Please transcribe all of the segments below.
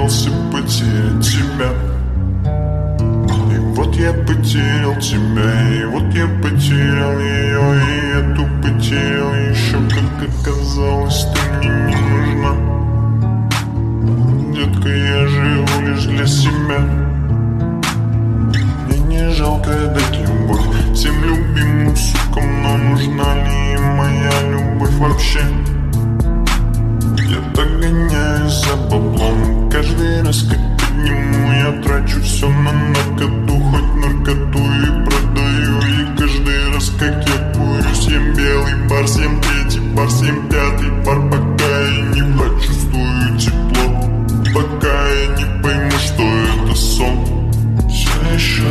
боялся потерять тебя. И вот я потерял тебя, и вот я потерял ее, и эту потерял еще, как оказалось, ты мне не нужна. Детка, я живу лишь для себя. Мне не жалко дать любовь всем любимым сукам, но нужна ли им моя любовь вообще? Я так гоняюсь за баблом, каждый раз как подниму, я трачу все на наркоту, хоть наркоту и продаю. И каждый раз как я курю, съем белый бар, съем третий бар, съем пятый бар, пока я не почувствую тепло, пока я не пойму, что это сон. Все еще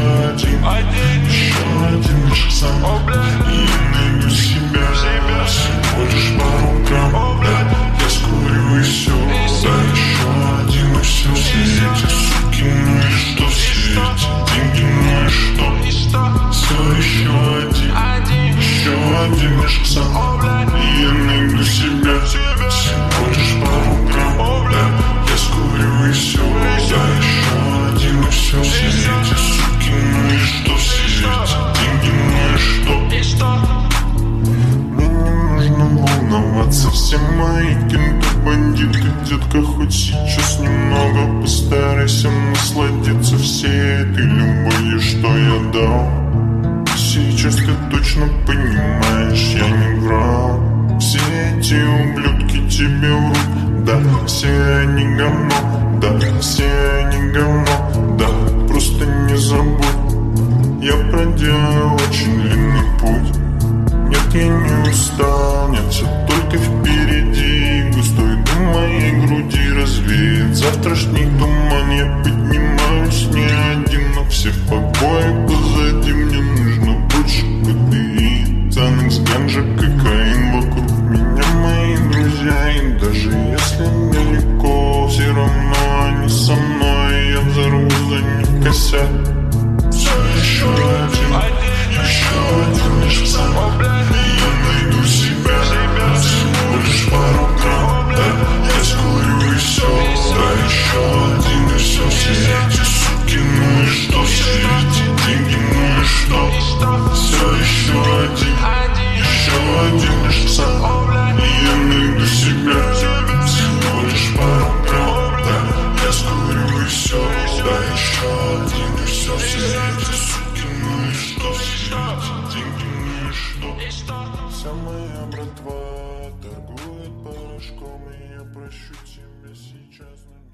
один наш сон, и я найду себя, всего лишь пару грамм, я скурю и все. Да, еще один, и все эти суки, ну и что, все эти деньги, ну и что? Все еще один наш сон, и я найду себя, всего лишь пару грамм, я скурю и все. Да, еще один, и все эти суки, ну и что, все эти деньги, ну и что? Мне не нужно волноваться, все мои кенты бандиты, детка, хоть сейчас немного постарайся насладиться всей этой любовью, что я дал. Сейчас ты точно понимаешь, я не врал. Все эти ублюдки тебе врут, да, все они говно, да, все они говно, да, просто не забудь, я проделал очень длинный путь. Нет, я не устал, нет, все только впереди. Густой дым моей груди развеет завтрашний туман. Я поднимаюсь не один, но все побои позади. Мне нужно больше КДИ, Цанекс, ганжа, кокаин вокруг меня мои друзья. И даже если далеко, все равно они со мной. Я взорву за них косяк. Все еще один лишь сам, и я найду себя, всего лишь пару грамм, я скурю и все. Да, еще один, и все эти суки, ну и что, все эти деньги, ну и что? Все еще один лишь сам, и я найду себя, всего лишь пару грамм, я скурю и все. Да, еще один, и все эти суки, ну и что, все эти деньги, ну и что? Вся моя братва торгует порошком, и я прощу тебя сейчас.